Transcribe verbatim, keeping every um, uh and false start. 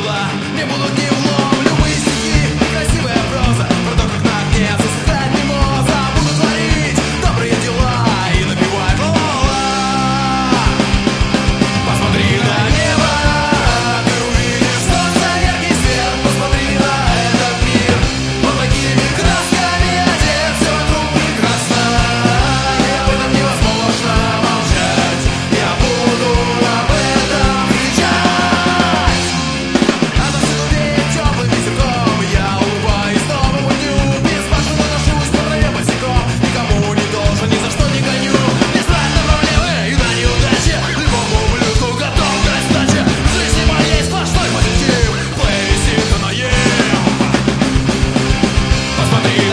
тепла, не будут ни улом. Любые стихи, красивая проза про то, как на огне засыхает мимоза. Буду творить добрые дела и напевать ла-ла-ла. Посмотри на небо, ты увидишь солнце, яркий свет. Посмотри на этот мир, он такими красками одет. Все вокруг прекрасно, и об этом невозможно молчать. Я буду об этом кричать. Отовсюду веет теплым ветерком, я улыбаюсь новому дню. Беспашенно ношусь по траве босиком, никому не должен, ни за что не гоню. Не знать на проблемы и на неудачи, любому ублюдку готов дать сдачи. В жизни моей сплошной позитив, в плейлисте канаем. Посмотри